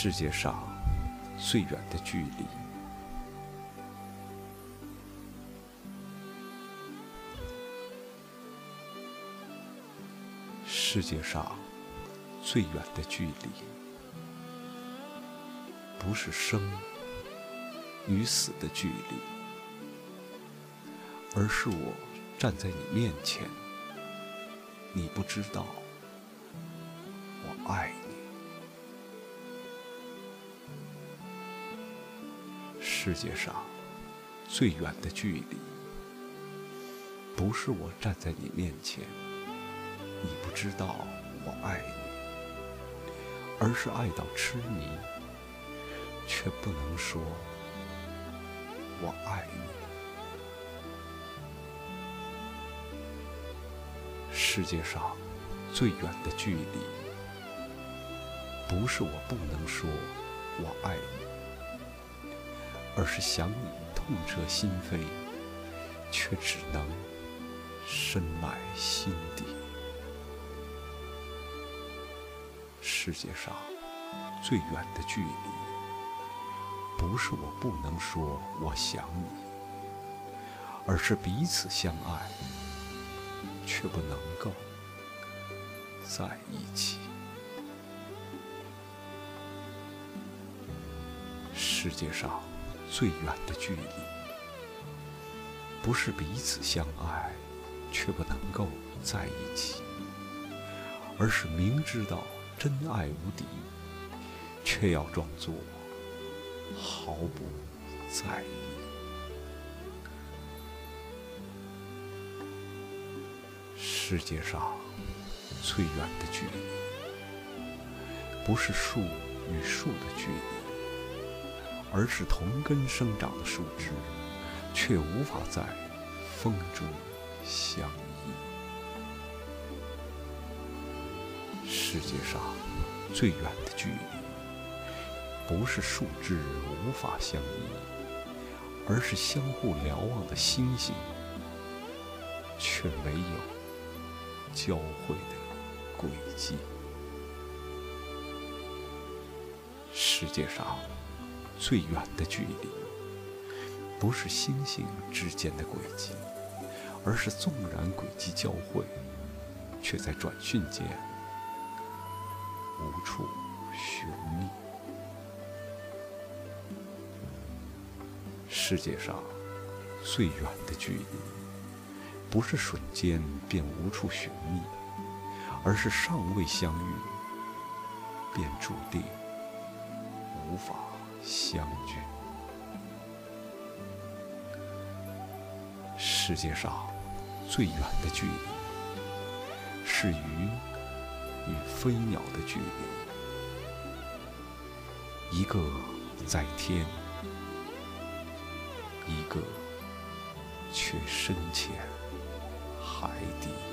世界上最远的距离，世界上最远的距离，不是生与死的距离，而是我站在你面前，你不知道我爱你。世界上最远的距离，不是我站在你面前，你不知道我爱你，而是爱到痴迷，却不能说我爱你。世界上最远的距离，不是我不能说我爱你，而是想你痛彻心扉，却只能深埋心底。世界上最远的距离，不是我不能说我想你，而是彼此相爱，却不能够在一起。世界上最远的距离，不是彼此相爱，却不能够在一起，而是明知道真爱无敌，却要装作毫不在意。世界上最远的距离，不是树与树的距离，而是同根生长的树枝，却无法在风中相依。世界上最远的距离，不是树枝无法相依，而是相互瞭望的星星，却没有交汇的轨迹。世界上最远的距离，不是星星之间的轨迹，而是纵然轨迹交汇，却在转瞬间无处寻觅。世界上最远的距离，不是瞬间便无处寻觅，而是尚未相遇，便注定无法相聚。世界上最远的距离，是鱼与飞鸟的距离，一个在天，一个却深潜海底。